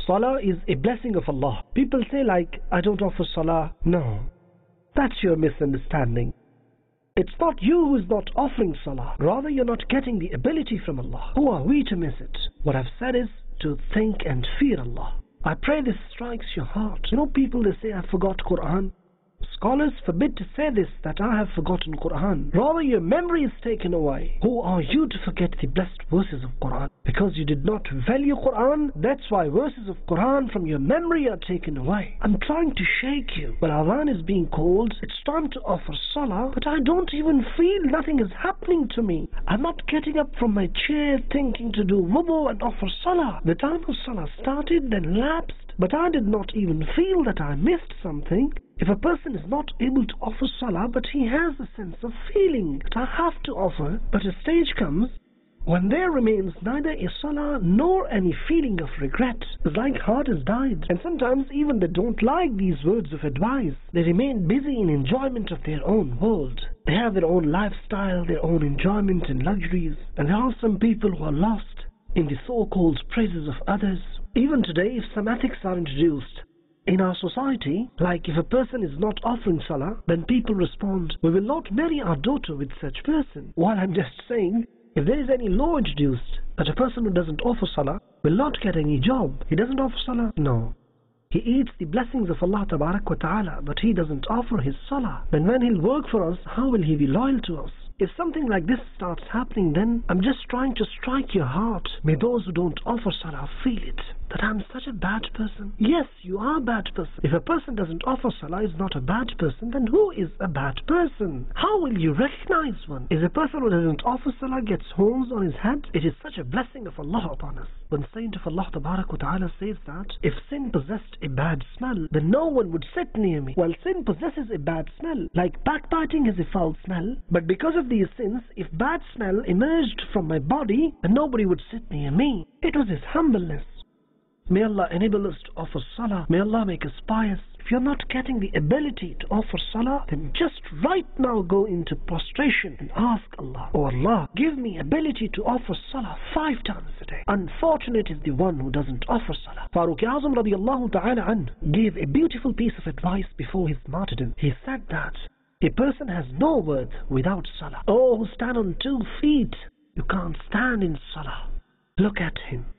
Salah is a blessing of Allah. People say like, I don't offer Salah. No, that's your misunderstanding. It's not you who is not offering Salah. Rather, you're not getting the ability from Allah. Who are we to miss it? What I've said is to think and fear Allah. I pray this strikes your heart. You know, people, they say, I forgot Quran. Scholars forbid to say this, that I have forgotten Quran. Rather, your memory is taken away. Who are you to forget the blessed verses of Quran? Because you did not value Quran, that's why verses of Quran from your memory are taken away. I'm trying to shake you. When Adhan is being called, it's time to offer Salah, but I don't even feel, nothing is happening to me. I'm not getting up from my chair thinking to do wudu and offer Salah. The time of Salah started, then lapsed, but I did not even feel that I missed something. If a person is not able to offer Salah, but he has a sense of feeling that I have to offer, but a stage comes when there remains neither a Salah nor any feeling of regret. It's like heart has died. And sometimes even they don't like these words of advice. They remain busy in enjoyment of their own world. They have their own lifestyle, their own enjoyment and luxuries. And there are some people who are lost in the so-called praises of others. Even today, if some ethics are introduced in our society, like if a person is not offering Salah, then people respond, we will not marry our daughter with such person. While I'm just saying, if there is any law introduced that a person who doesn't offer Salah will not get any job, he doesn't offer Salah, no. He eats the blessings of Allah Tabarak wa Ta'ala, but he doesn't offer his Salah. Then when he'll work for us, how will he be loyal to us? If something like this starts happening, then I'm just trying to strike your heart. May those who don't offer Salah feel it, that I'm such a bad person. Yes, you are a bad person. If a person doesn't offer Salah is not a bad person, then who is a bad person? How will you recognize one? If a person who doesn't offer Salah gets horns on his head, it is such a blessing of Allah upon us. When Saint of Allah Tabarak wa Ta'ala says that, if sin possessed a bad smell, then no one would sit near me. Well, sin possesses a bad smell, like backbiting has a foul smell, but because of these sins, if bad smell emerged from my body, then nobody would sit near me. It was his humbleness. May Allah enable us to offer Salah. May Allah make us pious. If you're not getting the ability to offer Salah, then just right now go into prostration and ask Allah, oh Allah, give me ability to offer Salah 5 times a day. Unfortunate is the one who doesn't offer Salah. Farooq Azam radiallahu ta'ala an gave a beautiful piece of advice before his martyrdom. He said that a person has no worth without Salah. Oh, who stand on 2 feet, you can't stand in Salah. Look at him.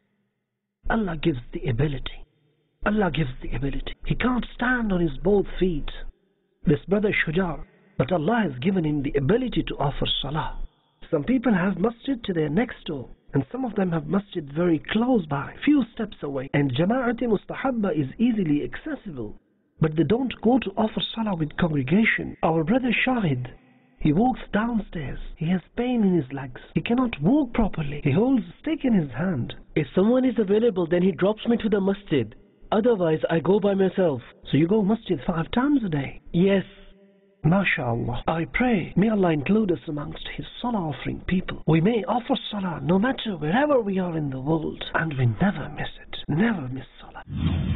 Allah gives the ability. Allah gives the ability. He can't stand on his both feet. This brother Shujar, but Allah has given him the ability to offer Salah. Some people have masjid to their next door, and some of them have masjid very close by, few steps away, and Jama'at Mustahabba is easily accessible. But they don't go to offer Salah with congregation. Our brother Shahid, he walks downstairs. He has pain in his legs. He cannot walk properly. He holds a stick in his hand. If someone is available, then he drops me to the masjid. Otherwise, I go by myself. So you go masjid 5 times a day? Yes. MashaAllah. I pray, may Allah include us amongst His Salah offering people. We may offer Salah no matter wherever we are in the world, and we never miss it. Never miss Salah.